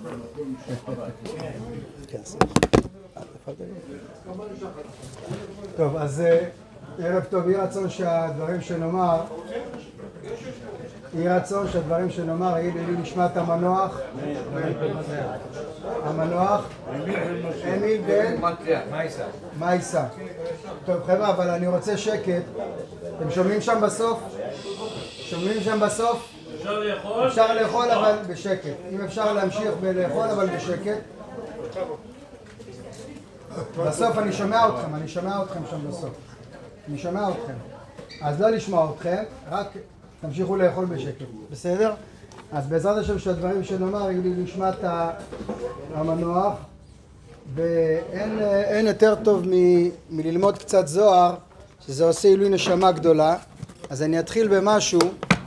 טוב, אז ערב טוב, יהי רצון שהדברים שנאמר יגידו לי נשמת המנוח אמיל בן מייסה. טוב חבר'ה, אבל אני רוצה שקט. אתם שומעים שם בסוף? אפשר לאכול אבל בשקט. אם אפשר להמשיך בלאכול אבל בשקט. בסוף אני שומע אתכם שם בסוף. אני שומע אתכם. אז לא לשמוע אתכם, רק תמשיכו לאכול בשקט. בסדר? אז בעזרת השם שהדברים שנאמר יגידו נשמת המנוח, ואין יותר טוב מללמוד קצת זוהר, שזה עושה עילוי נשמה גדולה. אז אני אתחיל במשהו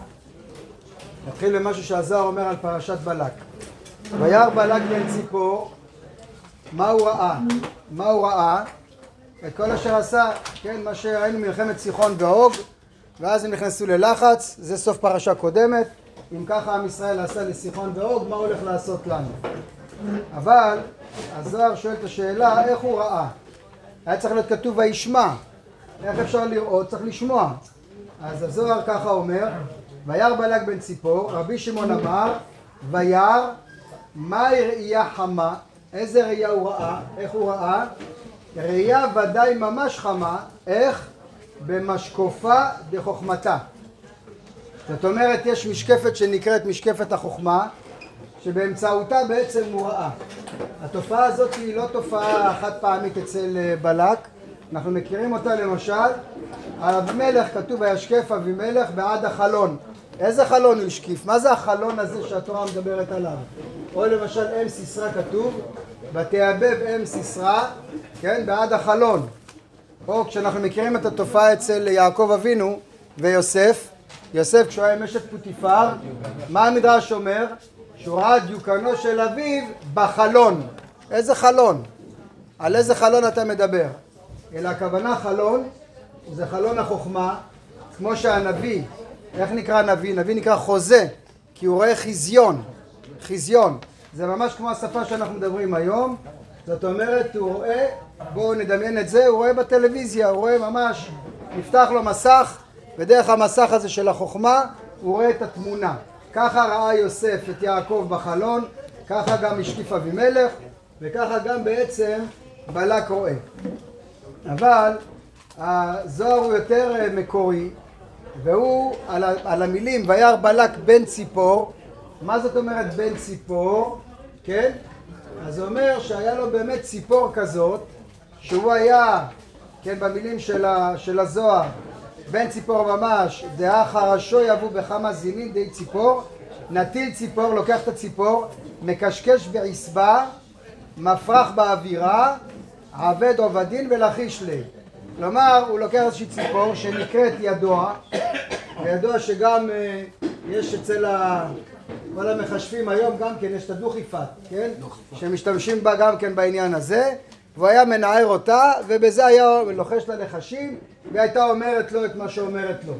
שהזוהר אומר על פרשת בלק. וירא בלק בן ציפור, מה הוא ראה? את כל אשר עשה, כן, מה שראינו מלחמת סיחון ועוג, ואז הם נכנסו ללחץ. זה סוף פרשה קודמת. אם ככה עם ישראל עשה לסיחון ועוג, מה הולך לעשות לנו? אבל הזוהר שואל את השאלה, איך הוא ראה? היה צריך להיות כתוב וישמע. איך אפשר לראות? צריך לשמוע. אז הזוהר ככה אומר, וירא בלק בן ציפור, רבי שמעון אמר, וירא, מהי ראייה חמה? איזה ראייה הוא ראה? איך הוא ראה? ראייה ודאי ממש חמה. איך? במשקופה דחוכמתה. זאת אומרת, יש משקפת שנקראת משקפת החוכמה, שבאמצעותה בעצם הוא ראה. התופעה הזאת היא לא תופעה חד פעמית אצל בלק. אנחנו מכירים אותה למשל, על אבימלך כתוב וישקף אבימלך בעד החלון. איזה חלון הוא השקיף? מה זה החלון הזה שהתורה מדברת עליו? או למשל אם סיסרא כתוב, ותיאבב אם סיסרא, כן, בעד החלון. או כשאנחנו מכירים את התופעה אצל יעקב אבינו ויוסף, יוסף כשהוא היה עם אשת פוטיפר, מה המדרש אומר? שהוא ראה דיוקנו של אביו בחלון. איזה חלון? על איזה חלון אתה מדבר? אלא הכוונה חלון, זה חלון החוכמה, כמו שהנביא, איך נקרא נביא? נביא נקרא חוזה, כי הוא רואה חיזיון. זה ממש כמו השפה שאנחנו מדברים היום. זאת אומרת, הוא רואה, בואו נדמיין את זה, הוא רואה בטלוויזיה, הוא רואה ממש, נפתח לו מסך, ודרך המסך הזה של החוכמה, הוא רואה את התמונה. ככה ראה יוסף את יעקב בחלון, ככה גם השקיף אבימלך, וככה גם בעצם בלק רואה. אבל הזוהר הוא יותר מקורי, והוא על המילים וירא בלק בן ציפור. מה זאת אומרת בן ציפור? כן? אז הוא אומר שהיה לו באמת ציפור כזאת, שהוא היה, כן, במילים של הזוהר, בן ציפור ממש, דעה חרשו יבוא בכמה זינים די ציפור, נטיל ציפור, לוקח את הציפור, מקשקש בעשבה, מפרח באווירה, עבד עובדין ולחיש לי. כלומר, הוא לוקח איזושהי ציפור שנקראת ידוע, וידוע שגם יש אצל כל המחשבים היום גם כן, יש את הדוכיפת, כן? שמשתמשים בה גם כן בעניין הזה, והוא היה מנער אותה, ובזה היה לוחש לנחשים, והייתה אומרת לו את מה שאומרת לו.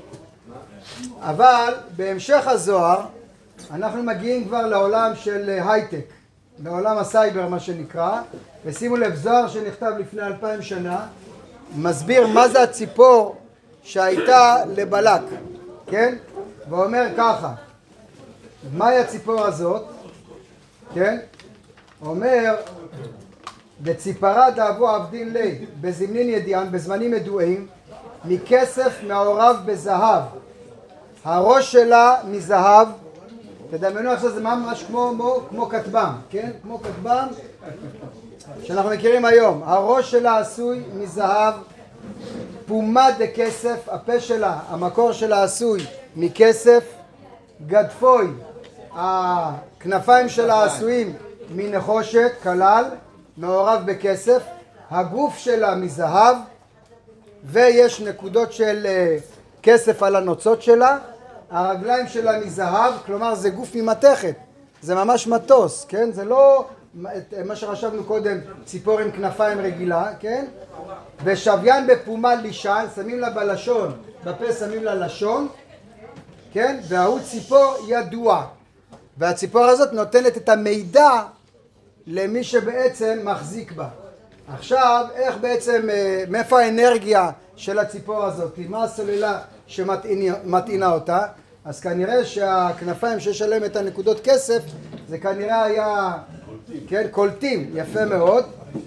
אבל בהמשך הזוהר, אנחנו מגיעים כבר לעולם של הייטק, לעולם הסייבר מה שנקרא, ושימו לב, זוהר שנכתב לפני 2000 שנה, מסביר מה זה הציפור שהייתה לבלק, כן? ואומר ככה, מהי הציפור הזאת? כן? אומר, בציפרה דאבו עבדין לי, בזמנין ידיען, בזמנים ידועים, מכסף מעורב בזהב. הראש שלה מזהב, תדמיינו עכשיו זה ממש כמו כתבם, כן? כמו כתבם שאנחנו מכירים היום. הראש שלה עשוי מזהב, פומה דכסף, הפה שלה, המקור שלה עשוי מכסף, גדפוי, הכנפיים שלה עשויים מנחושת, כלל, מעורב בכסף, הגוף שלה מזהב, ויש נקודות של כסף על הנוצות שלה, הרגליים שלה מזהב, כלומר זה גוף ממתכת, זה ממש מטוס, כן? זה לא מה שחשבנו קודם, ציפור עם כנפיים רגילה, כן? ושוויין בפומה לישן, שמים לה בלשון, בפה שמים לה לשון, כן? והוא ציפור ידוע. והציפור הזאת נותנת את המידע למי שבעצם מחזיק בה. עכשיו, איך בעצם, מאיפה האנרגיה של הציפור הזאת? מה הסוללה שמטעינה אותה? אז כנראה שהכנפיים שיש עליהם את הנקודות כסף, זה כנראה היה, כן, קולטים, יפה מאוד.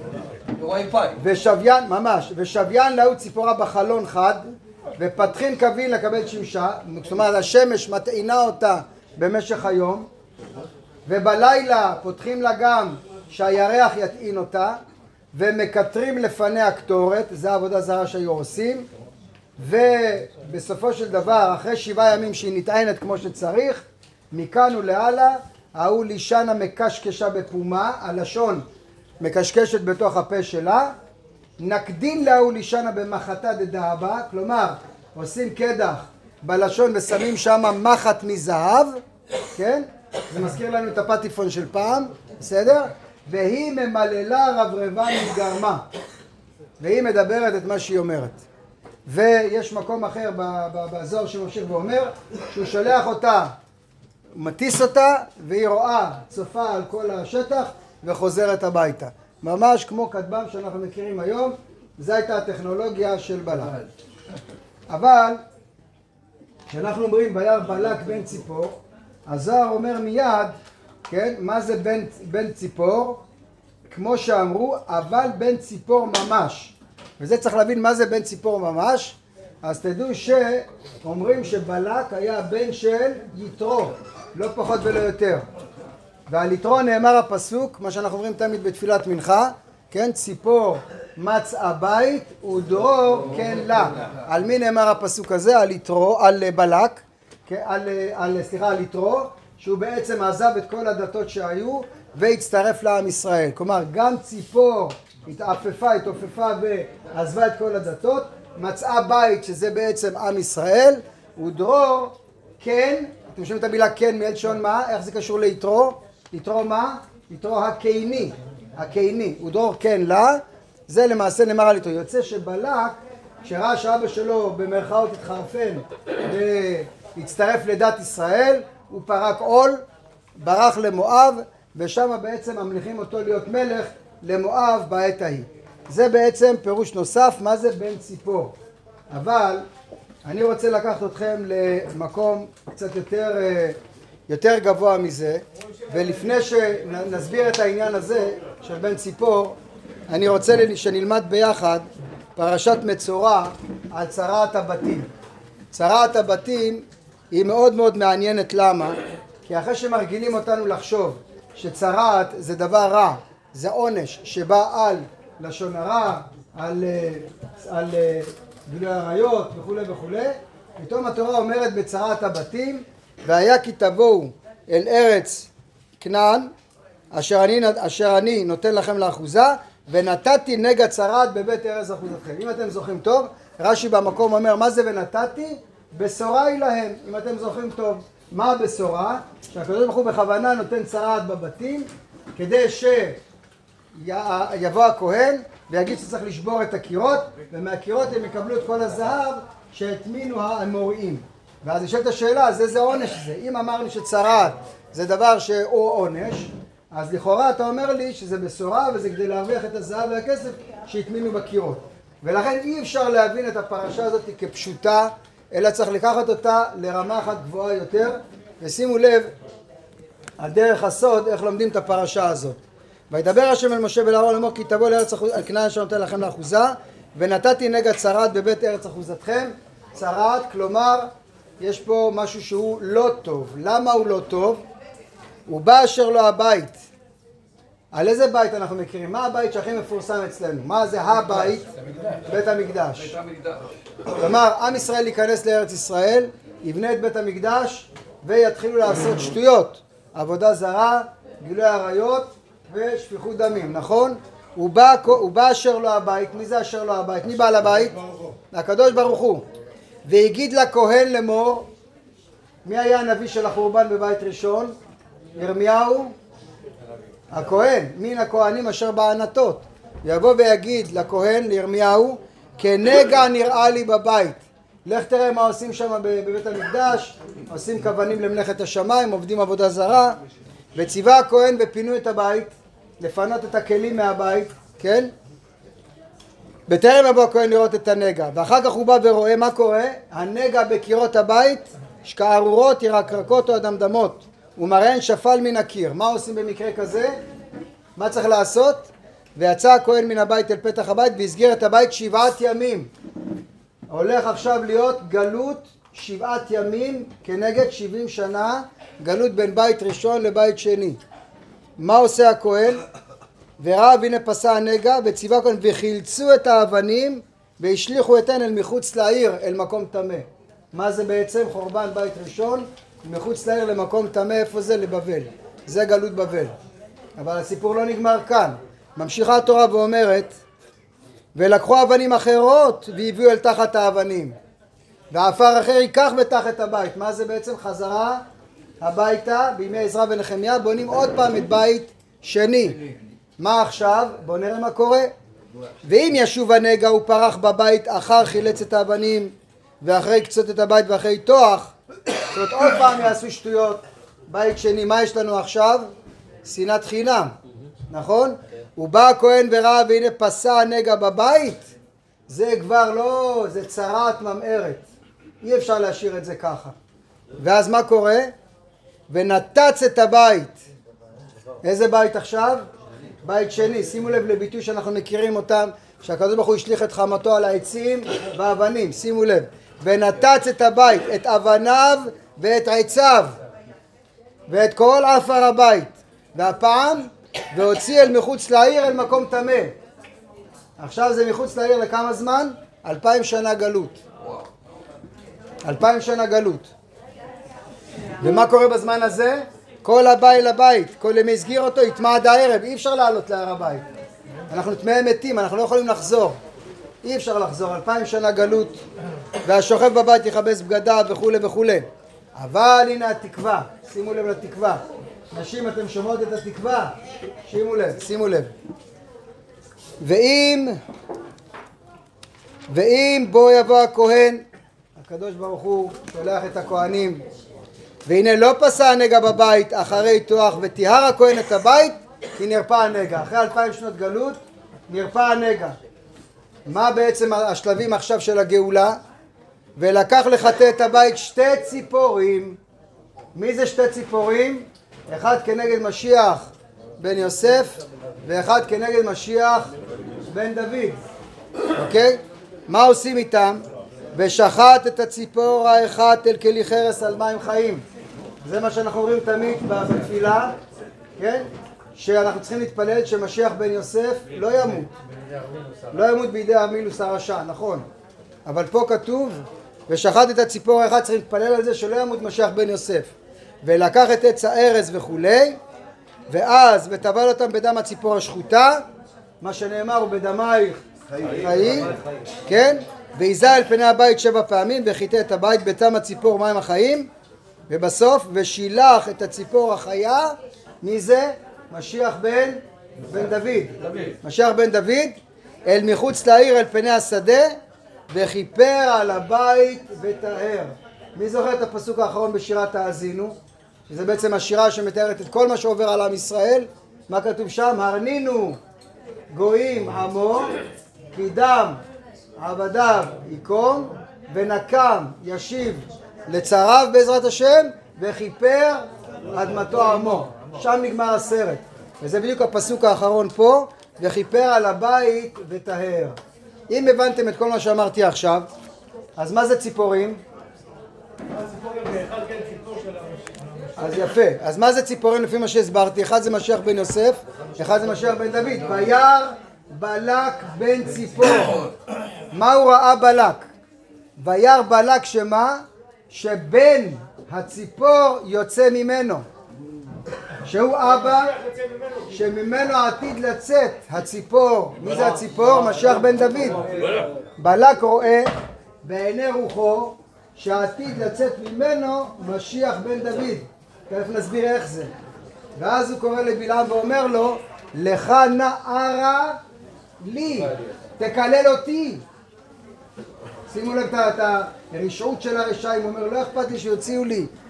ושוויין, ממש, ושוויין להוא ציפורה בחלון חד, ופתחין קווין לקבל שמשה, זאת אומרת השמש מטעינה אותה במשך היום, ובלילה פותחים לה גם שהירח יטעין אותה, ומקטרים לפניה קטורת, זה העבודה זרה שהיו עושים, ובסופו של דבר, אחרי 7 ימים שהיא נטענת כמו שצריך, מכאן ולהלאה, ההוא לישנה מקשקשה בפומה, הלשון מקשקשת בתוך הפה שלה, נקדין להוא לישנה במחתה דדהבה, כלומר, עושים קדח בלשון ושמים שם מחט מזהב, כן? זה מזכיר לנו את הפטיפון של פעם, בסדר? והיא ממללה רברבה מגרמה, והיא מדברת את מה שהיא אומרת. ויש מקום אחר בזוהר שממשיך ואומר שהוא שולח אותה, מטיס אותה, והיא רואה, צופה על כל השטח וחוזרת הביתה. ממש כמו כטב"ם שאנחנו מכירים היום, זו הייתה הטכנולוגיה של בלק. אבל כשאנחנו אומרים וירא בלק בן ציפור, הזוהר אומר מיד, כן, מה זה בן ציפור? כמו שאמרו, אבל בן ציפור ממש. וזה צריך להבין מה זה בן ציפור ממש. אז תדעו שאומרים שבלק היה בן של יתרו, לא פחות ולא יותר. ועל יתרו נאמר הפסוק, מה שאנחנו אומרים תמיד בתפילת מנחה, כן, ציפור מצאה בית ודרור כן לה. על מי נאמר הפסוק הזה? על יתרו, על בלק, על יתרו, שהוא בעצם עזב את כל הדתות שהיו והצטרף לעם ישראל. כלומר, גם ציפור התעופפה ועזבה את כל הדתות, מצאה בית שזה בעצם עם ישראל, ודרור כן, אתם שומעים את המילה כן מלשון מה? איך זה קשור ליתרו? יתרו מה? יתרו הקיני, ודרור כן לה, זה למעשה נאמר על יתרו. יוצא שבלק, כשראה שאבא שלו במרכאות התחרפן והצטרף לדת ישראל, הוא פרק עול, ברח למואב, ושם בעצם ממליכים אותו להיות מלך למואב בעת ההיא. זה בעצם פירוש נוסף, מה זה בן ציפור. אבל אני רוצה לקחת אתכם למקום קצת יותר גבוה מזה, ולפני שנסביר את העניין הזה של בן ציפור, אני רוצה שנלמד ביחד פרשת מצורע על צרעת הבתים. צרעת הבתים היא מאוד מאוד מעניינת. למה? כי אחרי שמרגילים אותנו לחשוב שצרעת זה דבר רע, זה עונש שבא על לשון הרע, על גילוי עריות וכו' וכו', פתאום התורה אומרת בצרעת הבתים, והיה כי תבואו אל ארץ כנען אשר אני נותן לכם לאחוזה, ונתתי נגע צרעת בבית ארץ אחוזתכם. אם אתם זוכרים טוב, רש"י במקום אומר מה זה ונתתי? בשורה היא להם, אם אתם זוכרים טוב. מה הבשורה? שהקדוש ברוך הוא בכוונה נותן צרעת בבתים, כדי שיבוא הכהן ויגיד שצריך לשבור את הקירות, ומהקירות הם יקבלו את כל הזהב שהטמינו האמוריים. ואז נשאלת השאלה, אז איזה עונש זה? אם אמרנו שצרעת זה דבר שהוא עונש, אז לכאורה אתה אומר לי שזה בשורה וזה כדי להרוויח את הזהב והכסף שהטמינו בקירות. ולכן אי אפשר להבין את הפרשה הזאת כפשוטה, אלא צריך לקחת אותה לרמה אחת גבוהה יותר, ושימו לב על דרך הסוד איך לומדים את הפרשה הזאת. וידבר השם אל משה ואל אהרון לאמור כי תבוא לארץ כנען אשר נותן לכם לאחוזה, ונתתי נגע צרעת בבית ארץ אחוזתכם. צרעת, כלומר יש פה משהו שהוא לא טוב. למה הוא לא טוב? הוא בא אשר לו הבית. על איזה בית אנחנו מכירים? מה הבית שהכי מפורסם אצלנו? מה זה הבית? בית המקדש. כלומר, עם ישראל ייכנס לארץ ישראל, יבנה את בית המקדש ויתחילו לעשות שטויות, עבודה זרה, גילוי עריות ושפיכות דמים, נכון? הוא בא אשר לו הבית. מי זה אשר לו הבית? מי בעל הבית? הקדוש ברוך הוא. והגיד לכהן לאמור, מי היה הנביא של החורבן בבית ראשון? ירמיהו הכהן, מן הכהנים אשר בענתות. יבוא ויגיד לכהן לירמיהו, כנגע נראה לי בבית, לך תראה מה עושים שם בבית המקדש, עושים כוונים למלאכת השמיים, עובדים עבודה זרה. וציווה הכהן ופינו את הבית, לפנות את הכלים מהבית, כן? בטרם יבוא הכהן לראות את הנגע, ואחר כך הוא בא ורואה מה קורה. הנגע בקירות הבית שכארורות, ירקרקות או אדמדמות, ומראיהן שפל מן הקיר. מה עושים במקרה כזה? מה צריך לעשות? ויצא הכהן מן הבית אל פתח הבית והסגיר את הבית 7 ימים. הולך עכשיו להיות גלות 7 ימים כנגד 70 שנה, גלות בין בית ראשון לבית שני. מה עושה הכהן? וראה והנה פסע הנגע, וציווה הכהן וחילצו את האבנים והשליכו אותן אל מחוץ לעיר, אל מקום טמא. מה זה בעצם? חורבן בית ראשון מחוץ לעיר למקום טמא. איפה זה? לבבל. זה גלות בבל. אבל הסיפור לא נגמר כאן. ממשיכה התורה ואומרת, ולקחו אבנים אחרות והביאו אל תחת האבנים, ועפר אחר ייקח בתחת הבית. מה זה בעצם? חזרה הביתה. בימי עזרא ונחמיה בונים עוד פעם את בית שני. מה עכשיו? בואו נראה מה קורה. ואם ישוב הנגע הוא פרח בבית אחר חילץ את האבנים ואחרי קצות את הבית ואחרי תוח, זאת אומרת עוד פעם יעשו שטויות. בית שני, מה יש לנו עכשיו? שנאת חינם, נכון? הוא בא הכהן וראה והנה פסע הנגע בבית, זה כבר לא, זה צרעת ממארת, אי אפשר להשאיר את זה ככה. ואז מה קורה? ונתץ את הבית. איזה בית עכשיו? בית שני. שימו לב לביטוי שאנחנו מכירים אותם, שהקדוש ברוך הוא השליך את חמתו על העצים והאבנים. שימו לב, ונתץ את הבית, את אבניו ואת עציו ואת כל עפר הבית, והפעם והוציא אל מחוץ לעיר אל מקום טמא. עכשיו זה מחוץ לעיר לכמה זמן? 2000 שנה גלות. 2000 שנה גלות. ומה קורה בזמן הזה? כל הבית לבית, כל ימי הסגיר אותו, יטמע עד הערב. אי אפשר לעלות להר הבית, אנחנו טמאי מתים, אנחנו לא יכולים לחזור, אי אפשר לחזור. 2000 שנה גלות, והשוכב בבית יכבס בגדיו וכו' וכו'. אבל הנה התקווה, שימו לב לתקווה. נשים, אתם שומעות את התקווה? שימו לב, שימו לב. ואם בוא יבוא הכהן, הקדוש ברוך הוא שולח את הכהנים, והנה לא פסע הנגע בבית אחרי תוח, וטיהר הכהן את הבית, כי נרפא הנגע. אחרי 2000 שנות גלות נרפא הנגע. מה בעצם השלבים עכשיו של הגאולה? ולקח לחטא את הבית 2 ציפורים. מי זה 2 ציפורים? אחד כנגד משיח בן יוסף ואחד כנגד משיח בן דוד. אוקיי? מה עושים איתם? ושחט את הציפור האחת אל כלי חרס על מים חיים. זה מה שאנחנו אומרים תמיד בתפילה, כן? שאנחנו צריכים להתפלל שמשיח בן יוסף לא ימות. לא ימות בידי ארמילוס הרשע, נכון. אבל פה כתוב, ושחט את הציפור האחת, צריכים להתפלל על זה שלא ימות משיח בן יוסף. ולקח את עץ הארז וכולי, ואז וטבל אותם בדם הציפור השחוטה, מה שנאמר הוא בדמייך חיי, כן? והיזה אל פני הבית 7 פעמים וחיטא את הבית בתם הציפור מים החיים, ובסוף ושילח את הציפור החיה. מי זה? משיח בן דוד. משיח בן דוד אל מחוץ לעיר אל פני השדה, וכיפר על הבית וטהר. מי זוכר את הפסוק האחרון בשירת האזינו? שזה בעצם השירה שמתארת את כל מה שעובר על עם ישראל. מה כתוב שם? הרנינו גויים עמו, כי דם עבדיו יקום, ונקם ישיב לצריו בעזרת השם, וכיפר אדמתו עמו. שם נגמר הסרט. וזה בדיוק הפסוק האחרון פה, וכיפר על הבית וטהר. אם הבנתם את כל מה שאמרתי עכשיו, אז מה זה ציפורים? אז יפה. אז מה זה ציפורים לפי מה שהסברתי? אחד זה משיח בן יוסף, אחד זה משיח בן דוד. וירא בלק בן ציפור. מה הוא ראה בלק? וירא בלק שמה? שבן הציפור יוצא ממנו, שהוא אבא שממנו עתיד לצאת הציפור. מי זה הציפור? משיח בן דוד. בלק רואה בעיני רוחו שעתיד לצאת ממנו משיח בן דוד. תכף נסביר איך זה. ואז הוא קורא לבלעם ואומר לו, לך נערה לי, תקלל אותי. שימו לב רשעות של הרשעים, הוא אומר לא אכפת לי שיוציאו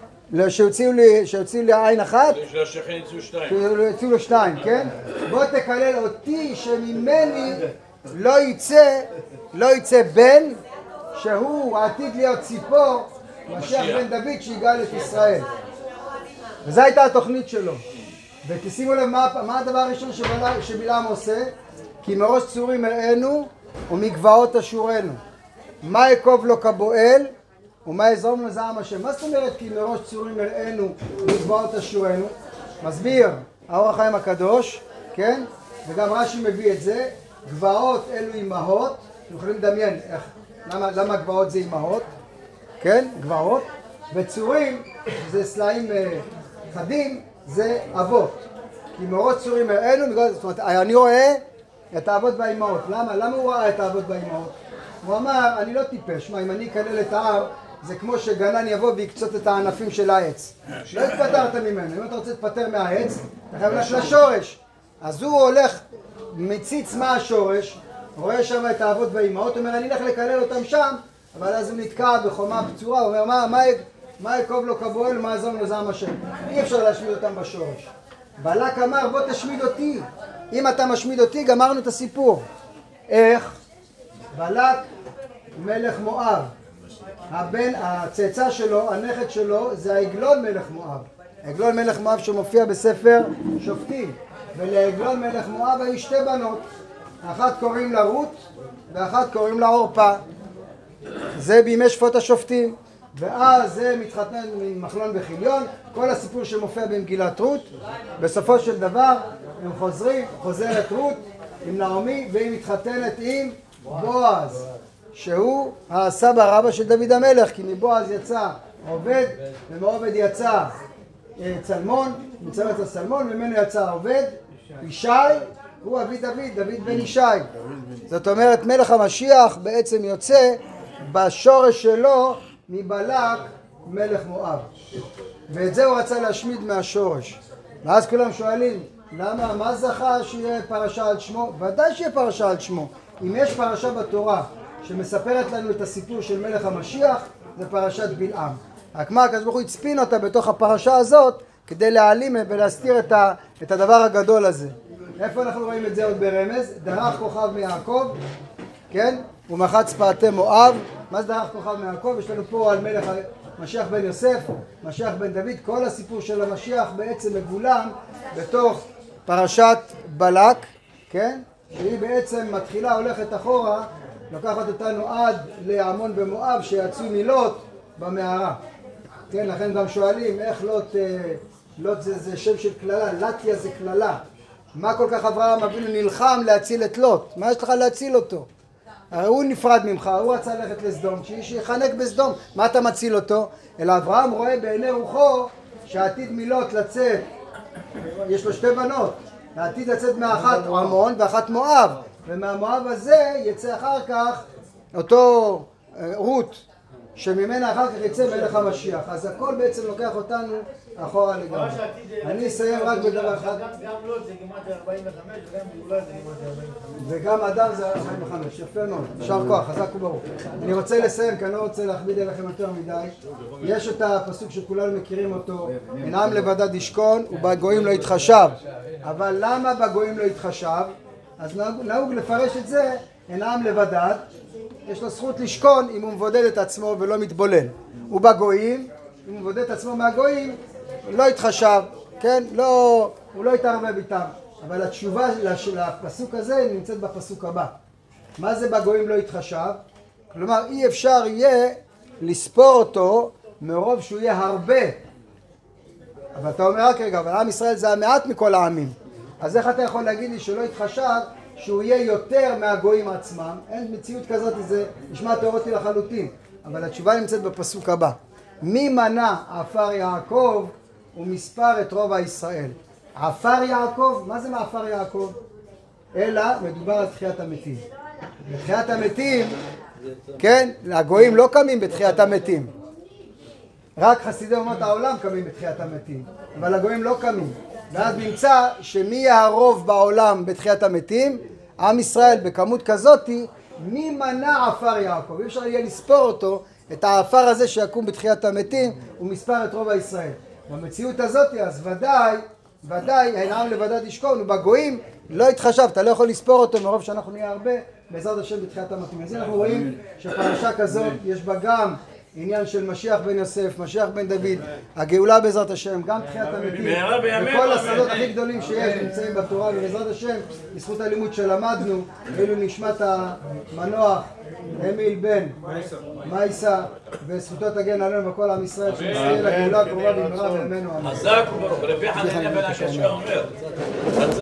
לי עין אחת, שהשכן יצאו שתיים. שיוציאו לו שתיים, כן? בוא תקלל אותי שממני לא יצא בן שהוא עתיד להיות ציפור, משיח בן דוד שיגאל את ישראל. וזו הייתה התוכנית שלו. ותשימו לב מה הדבר הראשון שבלעם עושה? כי מראש צורים הראינו ומגבעות אשורנו. מה יקוב לו כבועל ומה יזרום לו זעם השם. מה זאת אומרת כי מראש צורים הראינו ומגבעות אשורנו? מסביר האור החיים הקדוש, כן? וגם רש"י מביא את זה. גבעות אלו אימהות, אתם יכולים לדמיין למה גבעות זה אימהות, כן? גבעות. וצורים זה סלעים חדים, זה אבות. כי מראש צורים הראינו, זאת אומרת, אני רואה את האבות והאימהות. למה הוא ראה את האבות והאימהות? הוא אמר, אני לא טיפש, אם אני אקלל את העם, זה כמו שגנן יבוא ויקצות את הענפים של העץ. לא התפטרת ממנו, אם אתה רוצה להתפטר מהעץ, אתה חייב ללכת לשורש. אז הוא הולך, מציץ מה השורש, רואה שם את האבות והאימהות, הוא אומר, אני אלך לקלל אותם שם, אבל אז הוא נתקע בחומה בצורה, הוא אומר, מה יקוב לו כבועל ומה יזרום לו זעם השם? אי אפשר להשמיד אותם בשורש. בלק אמר, בוא תשמיד אותי. אם אתה משמיד אותי, גמרנו את הסיפור. איך? בלק מלך מואב. הצאצא שלו, הנכד שלו, זה העגלון מלך מואב. עגלון מלך מואב שמופיע בספר שופטים. ולעגלון מלך מואב היו שתי בנות. אחת קוראים לה רות ואחת קוראים לה עורפה. זה בימי שפוט השופטים. ואז זה מתחתן ממחלון וחיליון, כל הסיפור שמופיע במגילת רות. בסופו של דבר הם חוזרת רות עם נעמי והיא מתחתנת עם בועז, שהוא הסבא רבא של דוד המלך, כי מבועז יצא עובד ומעובד יצא צלמון, מצוות לצלמון, ממנו יצא עובד, ישי, הוא אבי דוד בן ישי. זאת אומרת מלך המשיח בעצם יוצא בשורש שלו מבלק מלך מואב, ואת זה הוא רצה להשמיד מהשורש. ואז כולם שואלים, למה, מה זכה שיהיה פרשה על שמו? ודאי שיהיה פרשה על שמו. אם יש פרשה בתורה שמספרת לנו את הסיפור של מלך המשיח, זה פרשת בלעם. רק מה, הקדוש ברוך הוא הצפין אותה בתוך הפרשה הזאת כדי להעלים ולהסתיר את הדבר הגדול הזה. איפה אנחנו רואים את זה עוד ברמז? דרך כוכב מיעקב, כן? ומחץ פעתי מואב. מה זה דרך כוכב מיעקב? יש לנו פה על מלך משיח בן יוסף, משיח בן דוד. כל הסיפור של המשיח בעצם מגולם בתוך פרשת בלק, כן? שהיא בעצם מתחילה, הולכת אחורה, לוקחת אותנו עד לעמון ומואב שיצאו מלוט במערה. כן, לכן גם שואלים איך לוט זה שם של כללה, לטיה זה כללה. מה כל כך אברהם אבינו נלחם להציל את לוט? מה יש לך להציל אותו? הרי הוא נפרד ממך, הוא רצה ללכת לסדום, שיחנק בסדום, מה אתה מציל אותו? אלא אברהם רואה בעיני רוחו שעתיד מלוט לצאת, יש לו שתי בנות, העתיד לצאת מאחת עמון ואחת מואב, ומהמואב הזה יצא אחר כך אותו רות, שממנה אחר כך יצא מלך המשיח. אז הכל בעצם לוקח אותנו אחורה לגמרי. אני אסיים רק בדבר אחד. גם לוט זה גימטריה 45 וגם גאולה זה גימטריה 45. וגם אדם זה 45, יפה מאוד, יישר כוח, חזק וברוך. אני רוצה לסיים, כי אני לא רוצה להכביד עליכם יותר מדי. יש את הפסוק שכולנו מכירים אותו, אין עם לבדד ישכון ובגויים לא יתחשב. אבל למה בגויים לא יתחשב? אז נהוג לפרש את זה, אין עם לבדד, יש לו זכות לשכון אם הוא מבודד את עצמו ולא מתבולל. ובגויים, אם הוא מבודד את עצמו מהגויים, לא יתחשב, כן? הוא לא יתערבב איתם. אבל התשובה לפסוק הזה נמצאת בפסוק הבא. מה זה בגויים לא יתחשב? כלומר, אי אפשר יהיה לספור אותו מרוב שהוא יהיה הרבה. אבל אתה אומר רק רגע, אבל עם ישראל זה המעט מכל העמים. אז איך אתה יכול להגיד לי שלא יתחשב שהוא יהיה יותר מהגויים עצמם? אין מציאות כזאת, זה נשמע תיאורטי לחלוטין. אבל התשובה נמצאת בפסוק הבא. מי מנע עפר יעקב ומספר את רוב ישראל? עפר יעקב, מה זה מעפר יעקב? אלא מדובר על תחיית המתים. בתחיית המתים, כן, הגויים לא קמים בתחיית המתים. רק חסידי אומות העולם קמים בתחיית המתים, אבל הגויים לא קמים. ואז נמצא שמי יהיה הרוב בעולם בתחיית המתים? עם ישראל בכמות כזאתי, מי מנע עפר יעקב? אי אפשר יהיה לספור אותו, את העפר הזה שיקום בתחיית המתים, הוא מספר את רוב הישראל. במציאות הזאת אז ודאי אין עם לבדד ישכון, ובגויים לא התחשב, אתה לא יכול לספור אותו מרוב שאנחנו נהיה הרבה בעזרת השם בתחיית המתים. אז אנחנו רואים שפרשה כזאת יש בה גם עניין של משיח בן יוסף, משיח בן דוד, הגאולה בעזרת השם, גם תחיית המתים, וכל הסודות הכי גדולים שיש נמצאים בתורה, ובעזרת השם, בזכות הלימוד שלמדנו, ואילו נשמת המנוח אמיל בן מייסה, וזכותו תגן עלינו וכל עם ישראל, שנזכה לגאולה הקרובה במהרה בימינו אמן. חזק וברוך, רבי חנניה בן עקשיא אומר